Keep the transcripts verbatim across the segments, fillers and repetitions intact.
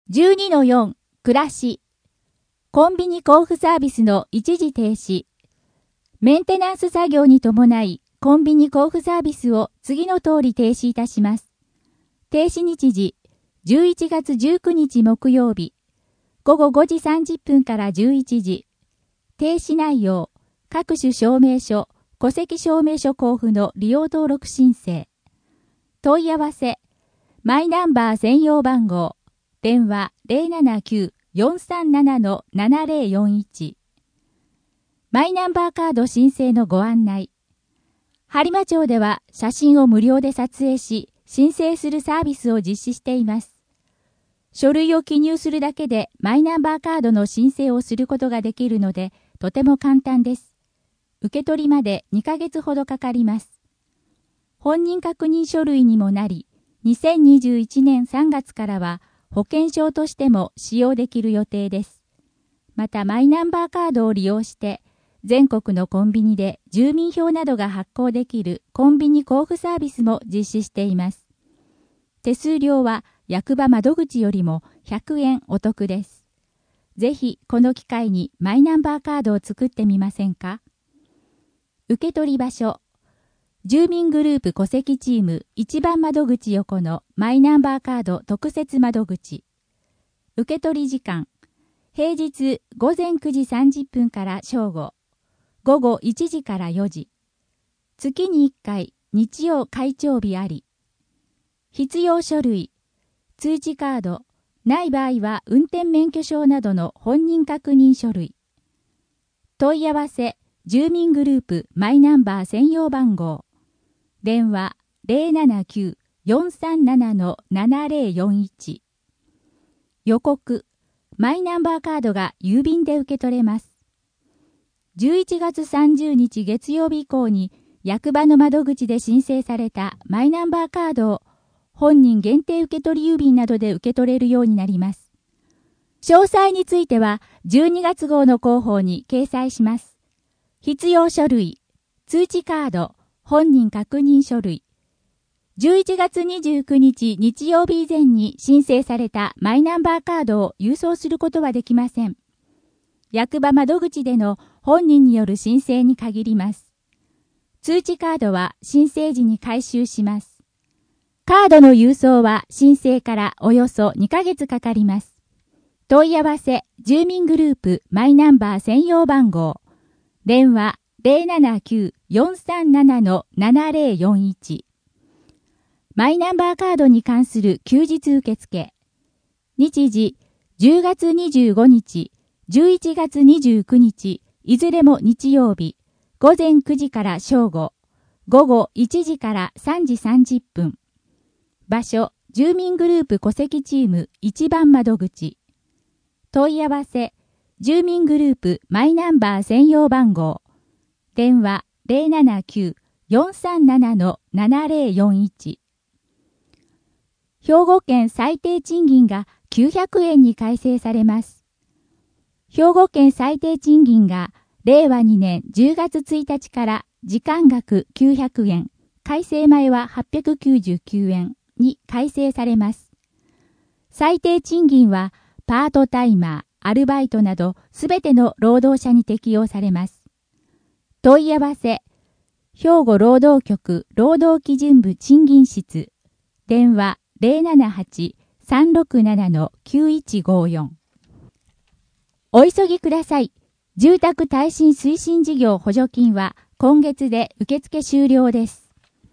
じゅうにのよん 暮らし。コンビニ交付サービスの一時停止。メンテナンス作業に伴い、コンビニ交付サービスを次の通り停止いたします。停止日時、じゅういちがつじゅうくにち木曜日、ごごごじさんじゅっぷんからじゅういちじ。停止内容、各種証明書、戸籍証明書交付の利用登録申請。問い合わせ、マイナンバー専用番号。電話 ゼロななきゅう よんさんなな ななゼロよんいち。マイナンバーカード申請のご案内。播磨町では写真を無料で撮影し、申請するサービスを実施しています。書類を記入するだけでマイナンバーカードの申請をすることができるので、とても簡単です。受け取りまでにかげつほどかかります。本人確認書類にもなり、にせんにじゅういちねんさんがつからは、保険証としても使用できる予定です。またマイナンバーカードを利用して全国のコンビニで住民票などが発行できるコンビニ交付サービスも実施しています。手数料は役場窓口よりもひゃくえんお得です。ぜひこの機会にマイナンバーカードを作ってみませんか？受け取り場所。住民グループ戸籍チーム一番窓口横のマイナンバーカード特設窓口。受け取り時間。平日ごぜんくじさんじゅっぷんから正午。午後いちじからよじ。月にいっかい日曜開帳日あり。必要書類。通知カード。ない場合は運転免許証などの本人確認書類。問い合わせ。住民グループマイナンバー専用番号。電話 ゼロななきゅう よんさんなな ななゼロよんいち。予告、マイナンバーカードが郵便で受け取れます。じゅういちがつさんじゅうにち月曜日以降に役場の窓口で申請されたマイナンバーカードを本人限定受取郵便などで受け取れるようになります。詳細についてはじゅうにがつ号の広報に掲載します。必要書類、通知カード、本人確認書類。じゅういちがつにじゅうくにち日曜日以前に申請されたマイナンバーカードを郵送することはできません。役場窓口での本人による申請に限ります。通知カードは申請時に回収します。カードの郵送は申請からおよそにかげつかかります。問い合わせ、住民グループマイナンバー専用番号。電話ゼロななきゅう よんさんなな ななゼロよんいち。マイナンバーカードに関する休日受付。日時、じゅうがつにじゅうごにち、じゅういちがつにじゅうくにち、いずれも日曜日、ごぜんくじから正午、午後いちじからさんじさんじゅっぷん。場所、住民グループ戸籍チーム一番窓口。問い合わせ、住民グループマイナンバー専用番号。電話 ゼロななきゅう よんさんなな ななゼロよんいち。兵庫県最低賃金がきゅうひゃくえんに改正されます。兵庫県最低賃金がれいわにねんじゅうがつついたちから時間額きゅうひゃくえん、改正前ははっぴゃくきゅうじゅうきゅうえんに改正されます。最低賃金はパートタイマー、アルバイトなどすべての労働者に適用されます。問い合わせ、兵庫労働局労働基準部賃金室、電話 ゼロななはち さんろくなな きゅういちごよん。お急ぎください。住宅耐震推進事業補助金は今月で受付終了です。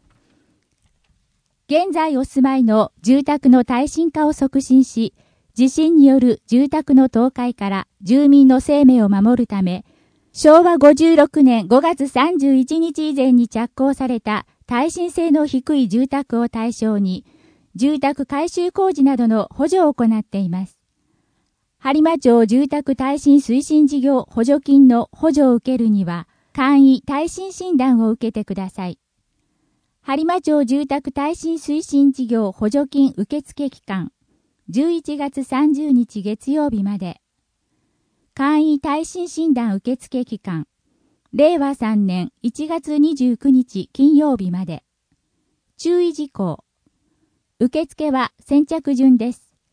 現在お住まいの住宅の耐震化を促進し、地震による住宅の倒壊から住民の生命を守るため、しょうわごじゅうろくねんごがつさんじゅういちにち以前に着工された耐震性の低い住宅を対象に、住宅改修工事などの補助を行っています。播磨町住宅耐震推進事業補助金の補助を受けるには、簡易耐震診断を受けてください。播磨町住宅耐震推進事業補助金受付期間、じゅういちがつさんじゅうにち月曜日まで。簡易耐震診断受付期間、れいわさんねんいちがつにじゅうくにち金曜日まで。注意事項。受付は先着順です。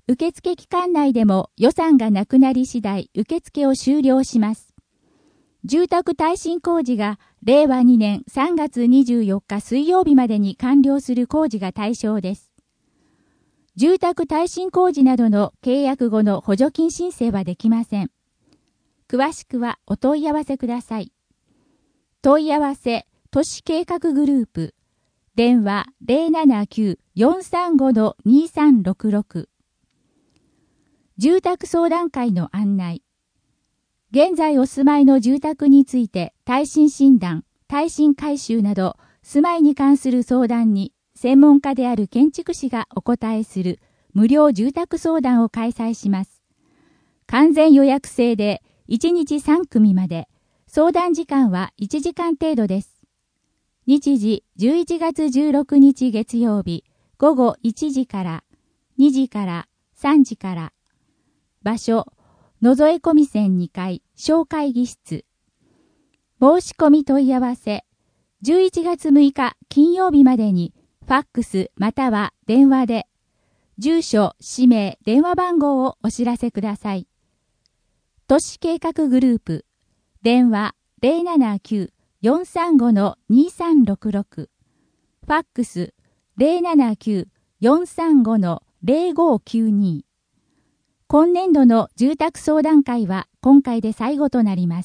受付期間内でも予算がなくなり次第受付を終了します。住宅耐震工事がれいわにねんさんがつにじゅうよっか水曜日までに完了する工事が対象です。住宅耐震工事などの契約後の補助金申請はできません。詳しくはお問い合わせください。問い合わせ、都市計画グループ、電話 ゼロななきゅう よんさんご にさんろくろく。住宅相談会の案内。現在お住まいの住宅について耐震診断、耐震改修など住まいに関する相談に専門家である建築士がお答えする無料住宅相談を開催します。完全予約制でいちにちさんくみまで、相談時間はいちじかん程度です。日時じゅういちがつじゅうろくにち月曜日ごごいちじからにじからさんじから。場所、野添込線にかい小会議室。申し込み問い合わせ、じゅういちがつむいか金曜日までにファックスまたは電話で、住所、氏名、電話番号をお知らせください。都市計画グループ、電話 ゼロななきゅう よんさんご にさんろくろく、ファックス ゼロななきゅう よんさんご ゼロごきゅうに。今年度の住宅相談会は今回で最後となります。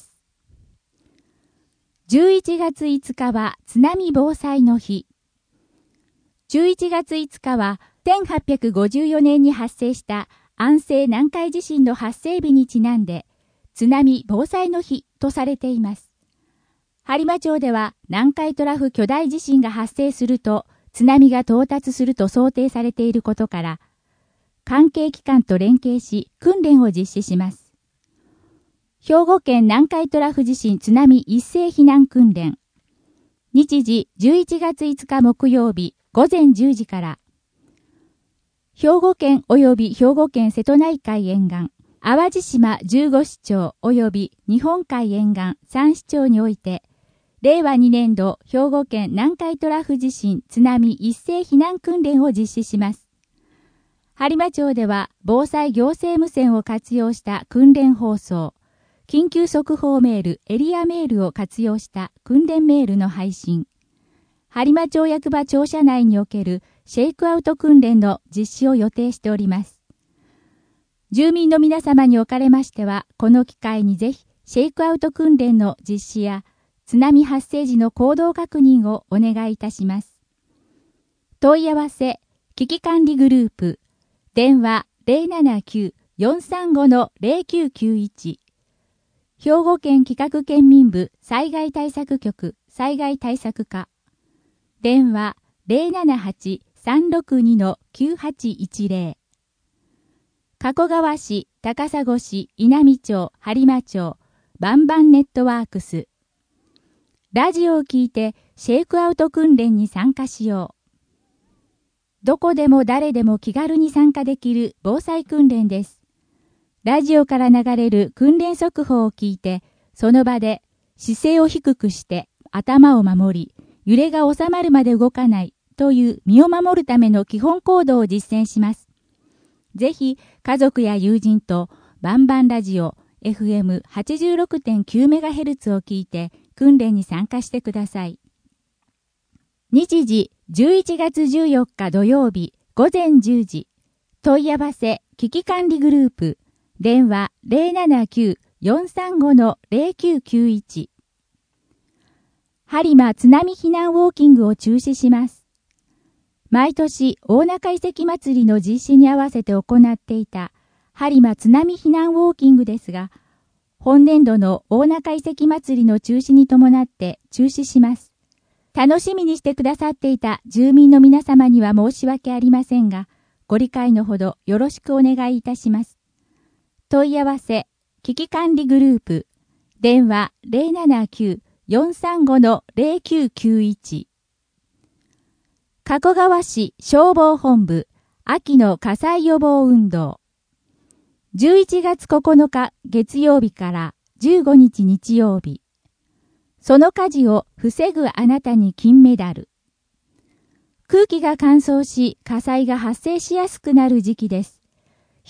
じゅういちがついつかは津波防災の日。じゅういちがついつかはせんはっぴゃくごじゅうよねんに発生した安政南海地震の発生日にちなんで津波防災の日とされています。播磨町では南海トラフ巨大地震が発生すると津波が到達すると想定されていることから、関係機関と連携し訓練を実施します。兵庫県南海トラフ地震津波一斉避難訓練。日時じゅういちがついつか木曜日ごぜんじゅうじから。兵庫県及び兵庫県瀬戸内海沿岸、淡路島じゅうごしちょう及び日本海沿岸さんしちょうにおいて、れいわにねんど兵庫県南海トラフ地震津波一斉避難訓練を実施します。播磨町では防災行政無線を活用した訓練放送、緊急速報メール、エリアメールを活用した訓練メールの配信、播磨町役場庁舎内におけるシェイクアウト訓練の実施を予定しております。住民の皆様におかれましては、この機会にぜひシェイクアウト訓練の実施や津波発生時の行動確認をお願いいたします。問い合わせ、危機管理グループ、電話 ゼロななきゅう よんさんご ゼロきゅうきゅういち。兵庫県企画県民部災害対策局災害対策課。電話 ゼロななはち さんろくに きゅうはちいちゼロ。加古川市、高砂市、稲美町、播磨町、バンバンネットワークス。ラジオを聞いてシェイクアウト訓練に参加しよう。どこでも誰でも気軽に参加できる防災訓練です。ラジオから流れる訓練速報を聞いて、その場で姿勢を低くして頭を守り、揺れが収まるまで動かないという身を守るための基本行動を実践します。ぜひ家族や友人とバンバンラジオ エフエムはちじゅうろくてんきゅうメガヘルツ を聞いて訓練に参加してください。日時じゅういちがつじゅうよっか土曜日ごぜんじゅうじ。問い合わせ危機管理グループ電話 ゼロななきゅう よんさんご ゼロきゅうきゅういち。播磨津波避難ウォーキングを中止します。毎年大中遺跡祭りの実施に合わせて行っていた播磨津波避難ウォーキングですが、本年度の大中遺跡祭りの中止に伴って中止します。楽しみにしてくださっていた住民の皆様には申し訳ありませんが、ご理解のほどよろしくお願いいたします。問い合わせ、危機管理グループ、電話 ゼロななきゅう よんさんご ゼロきゅうきゅういち。加古川市消防本部、秋の火災予防運動。じゅういちがつここのか月曜日からじゅうごにち日曜日。その火事を防ぐあなたに金メダル。空気が乾燥し火災が発生しやすくなる時期です。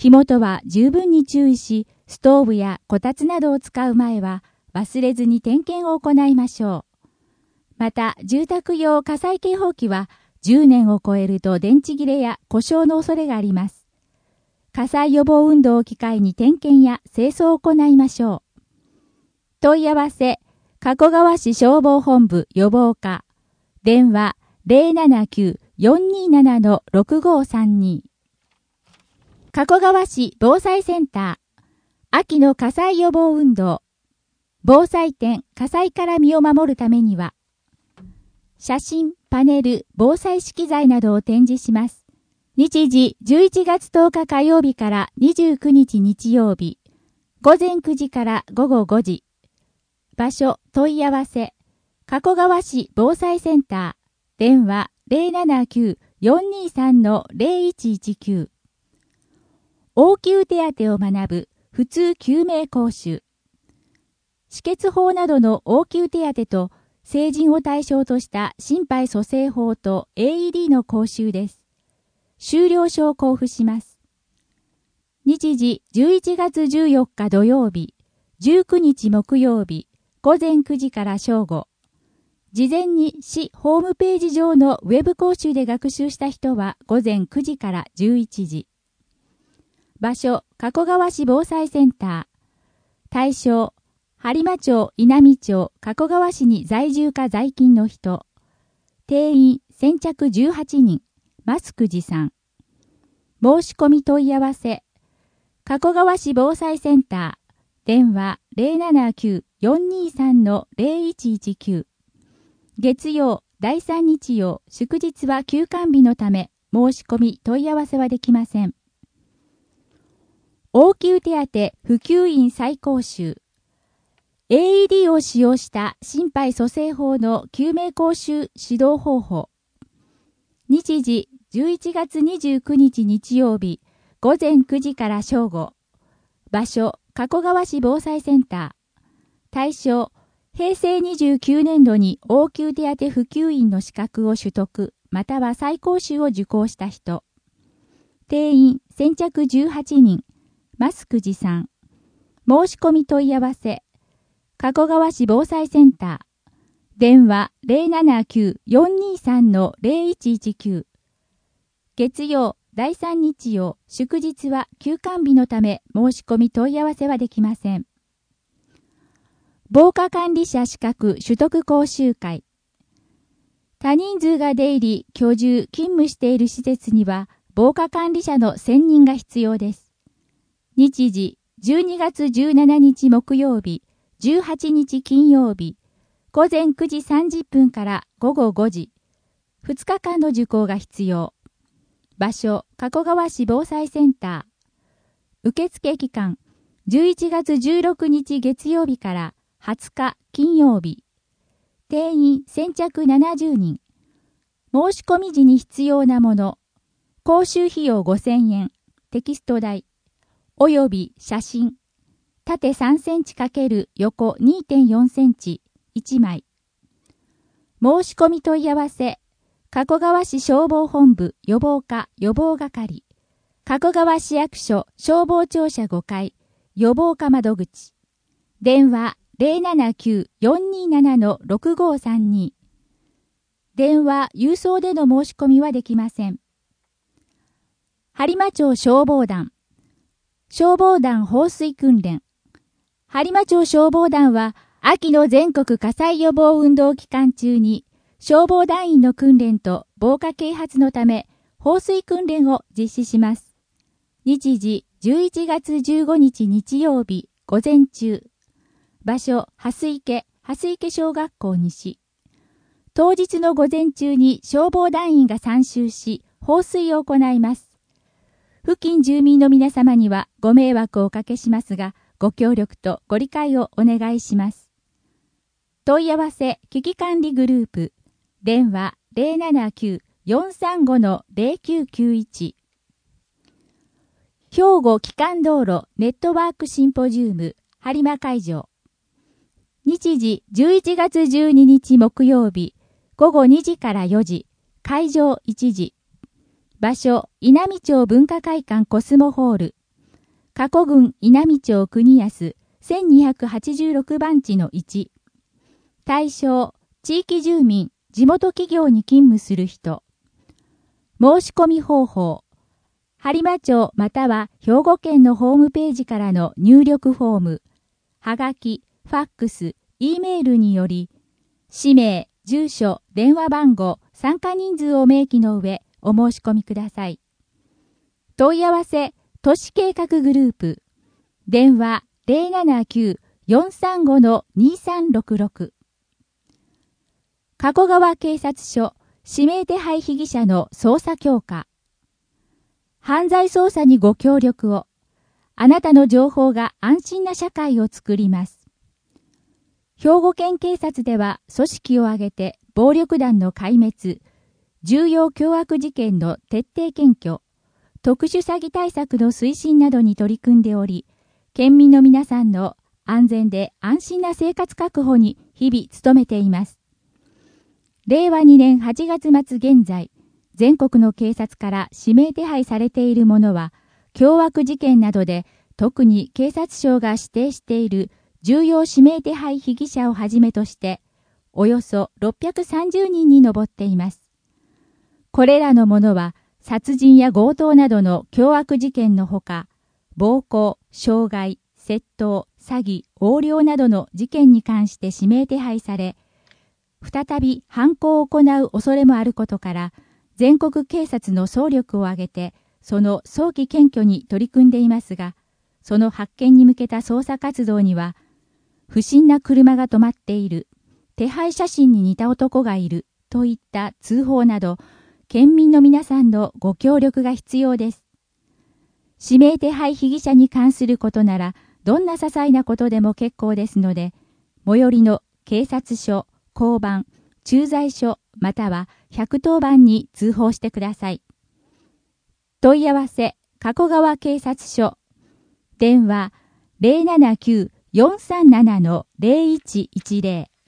火元は十分に注意し、ストーブやこたつなどを使う前は忘れずに点検を行いましょう。また、住宅用火災警報器はじゅうねんを超えると電池切れや故障の恐れがあります。火災予防運動を機会に点検や清掃を行いましょう。問い合わせ、加古川市消防本部予防課、電話 ゼロななきゅう よんにーなな ろくごーさんに。加古川市防災センター、秋の火災予防運動、防災展、火災から身を守るためには、写真、パネル、防災資材などを展示します。日時じゅういちがつとおか火曜日からにじゅうくにち日曜日、午前くじから午後ごじ。場所、問い合わせ、加古川市防災センター、電話 ゼロななきゅう よんにーさん ゼロいちいちきゅう。応急手当を学ぶ普通救命講習。止血法などの応急手当と成人を対象とした心肺蘇生法と エーイーディー の講習です。修了書を交付します。日時じゅういちがつじゅうよっか土曜日、じゅうくにち木曜日、午前くじから正午。事前に市ホームページ上のウェブ講習で学習した人は午前くじからじゅういちじ。場所、加古川市防災センター。対象、播磨町、稲美町、加古川市に在住か在勤の人。定員、先着じゅうはちにん。マスク持参。申し込み問い合わせ。加古川市防災センター。電話 ゼロななきゅう よんにーさん ゼロいちいちきゅう。月曜、だいさん日曜、祝日は休館日のため、申し込み問い合わせはできません。応急手当普及員再講習。エーイーディー を使用した心肺蘇生法の救命講習指導方法。日時じゅういちがつにじゅうくにち日曜日、午前くじから正午。場所、加古川市防災センター。対象、へいせいにじゅうきゅうねんどに応急手当普及員の資格を取得、または再講習を受講した人。定員、先着じゅうはちにん。マスク持参。申し込み問い合わせ。加古川市防災センター。電話 ゼロななきゅう よんにーさん ゼロいちいちきゅう。月曜、だいさん日曜、祝日は休館日のため申し込み問い合わせはできません。防火管理者資格取得講習会。多人数が出入り、居住、勤務している施設には防火管理者の選任が必要です。日時、じゅうにがつじゅうしちにち木曜日、じゅうはちにち金曜日、午前くじさんじゅっぷんから午後ごじ、ふつかかんの受講が必要。場所、加古川市防災センター。受付期間、じゅういちがつじゅうろくにち月曜日からはつか金曜日。定員先着ななじゅうにん。申し込み時に必要なもの。講習費用ごせんえん。テキスト代。および写真。縦さんセンチ×横 にてんよんセンチいちまい。申し込み問い合わせ。加古川市消防本部予防課予防係。加古川市役所消防庁舎ごかい予防課窓口。電話 ゼロななきゅう よんにーなな ろくごーさんに。電話郵送での申し込みはできません。播磨町消防団。消防団放水訓練。播磨町消防団は秋の全国火災予防運動期間中に消防団員の訓練と防火啓発のため放水訓練を実施します。日時じゅういちがつじゅうごにち日曜日午前中。場所、蓮池、蓮池小学校西。当日の午前中に消防団員が参集し、放水を行います。付近住民の皆様にはご迷惑をおかけしますが、ご協力とご理解をお願いします。問い合わせ危機管理グループ。電話 ゼロななきゅう よんさんご ゼロきゅうきゅういち。兵庫基幹道路ネットワークシンポジウム播磨会場。日時じゅういちがつじゅうににち木曜日午後にじからよじ、会場いちじ。場所稲美町文化会館コスモホール。 加古郡稲美町国安せんにひゃくはちじゅうろくばんちのいち。対象、地域住民、地元企業に勤務する人。申し込み方法。播磨町または兵庫県のホームページからの入力フォーム、はがき、ファックス、Eメールにより、氏名、住所、電話番号、参加人数を明記の上、お申し込みください。問い合わせ、都市計画グループ。電話 ゼロななきゅう よんさんご にさんろくろく。加古川警察署、指名手配被疑者の捜査強化。犯罪捜査にご協力を。あなたの情報が安心な社会を作ります。兵庫県警察では組織を挙げて暴力団の壊滅、重要凶悪事件の徹底検挙、特殊詐欺対策の推進などに取り組んでおり、県民の皆さんの安全で安心な生活確保に日々努めています。れいわにねんはちがつ末現在、全国の警察から指名手配されている者は、凶悪事件などで特に警察庁が指定している重要指名手配被疑者をはじめとして、およそろっぴゃくさんじゅうにんに上っています。これらの者は、殺人や強盗などの凶悪事件のほか、暴行、傷害、窃盗、詐欺、横領などの事件に関して指名手配され、再び犯行を行う恐れもあることから、全国警察の総力を挙げて、その早期検挙に取り組んでいますが、その発見に向けた捜査活動には、不審な車が止まっている、手配写真に似た男がいる、といった通報など、県民の皆さんのご協力が必要です。指名手配被疑者に関することなら、どんな些細なことでも結構ですので、最寄りの警察署、交番、駐在所、またはひゃくとおばんに通報してください。問い合わせ、加古川警察署。電話、ゼロななきゅう よんさんなな ゼロいちいちゼロ。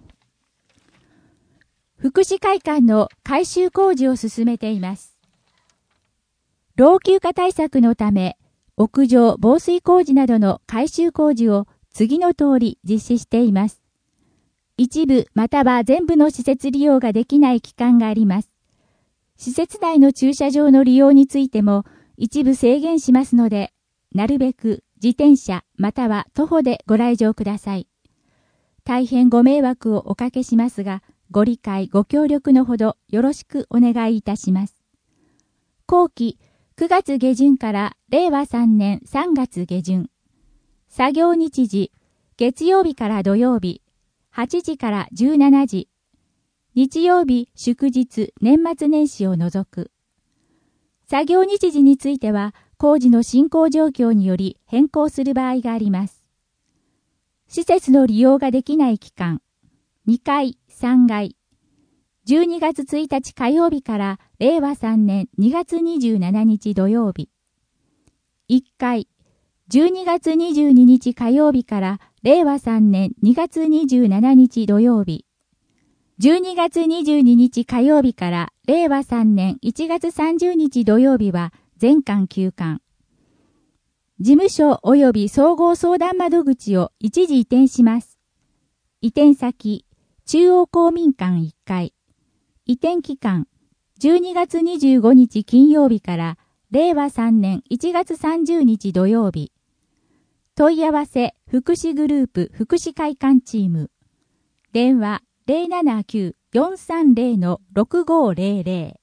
福祉会館の改修工事を進めています。老朽化対策のため、屋上防水工事などの改修工事を次の通り実施しています。一部または全部の施設利用ができない期間があります。施設内の駐車場の利用についても一部制限しますので、なるべく自転車または徒歩でご来場ください。大変ご迷惑をおかけしますが、ご理解ご協力のほどよろしくお願いいたします。後期くがつげじゅんかられいわさんねんさんがつげじゅん。作業日時、月曜日から土曜日、はちじからじゅうしちじ。日曜日、祝日、年末年始を除く。作業日時については、工事の進行状況により変更する場合があります。施設の利用ができない期間、にかい、さんがい。じゅうにがつついたち火曜日かられいわさんねんにがつにじゅうしちにち土曜日。いっかい、じゅうにがつにじゅうににち火曜日かられいわさんねんにがつにじゅうしちにち土曜日。じゅうにがつにじゅうににち火曜日かられいわさんねんいちがつさんじゅうにち土曜日は全館休館。事務所及び総合相談窓口を一時移転します。移転先、中央公民館いっかい。移転期間、じゅうにがつにじゅうごにち金曜日かられいわさんねんいちがつさんじゅうにち土曜日。問い合わせ、福祉グループ福祉会館チーム。電話ゼロななきゅう よんさんゼロ ろくごゼロゼロ。